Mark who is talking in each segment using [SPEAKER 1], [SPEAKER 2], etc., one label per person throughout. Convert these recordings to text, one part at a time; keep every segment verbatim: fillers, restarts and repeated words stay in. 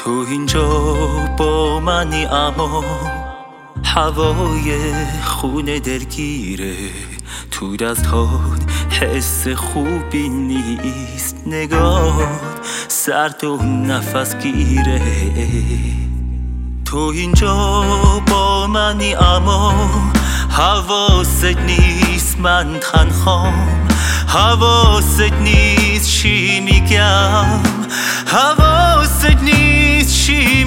[SPEAKER 1] تو اینجا با منی اما هوای خونه دلگیره، تو دستات حس خوبی نیست، نگاه سرد و نفس گیره. تو اینجا با منی اما حواست نیست من تنهام، حواست نیست چی میگم، حواست نیست چی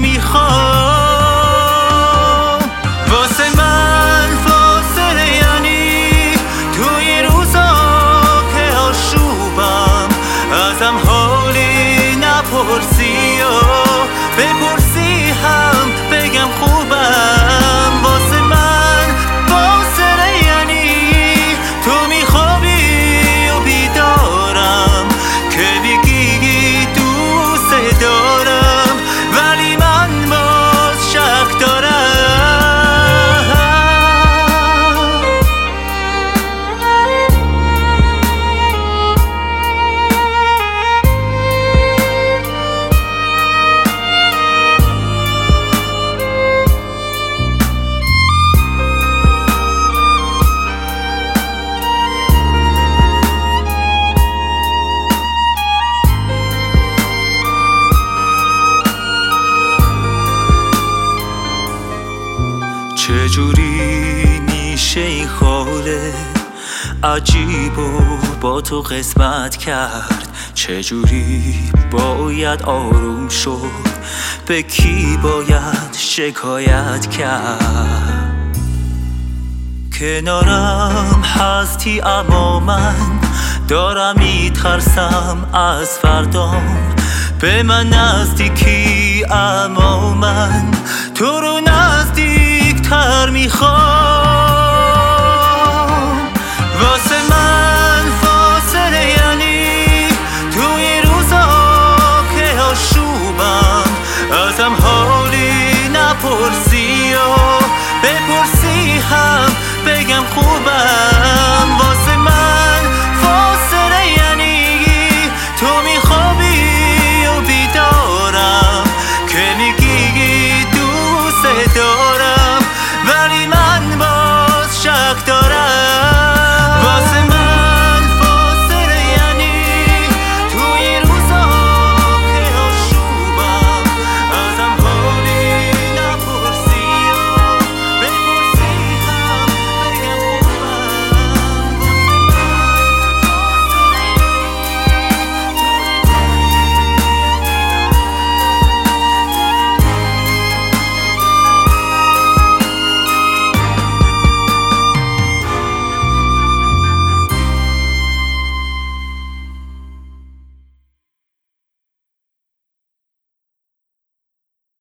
[SPEAKER 1] میخوام. واسه من فاصله یعنی توی روزا که آشوبم، ازم حالی نپرسی و بپرسی هم بگم خوبم. واسه من فاصله یعنی تو میخوابی و بیدارم، که بگی دوست دارم ولی من باز شک دارم. چجوری میشه این حاله عجیب و با تو قسمت کرد؟ چجوری باید آروم شد؟ به کی باید شکایت کرد؟ کنارم هستی اما من دارم میترسم از فردام. به من نزدیکی اما من تو رو نزدیک تر میخوام.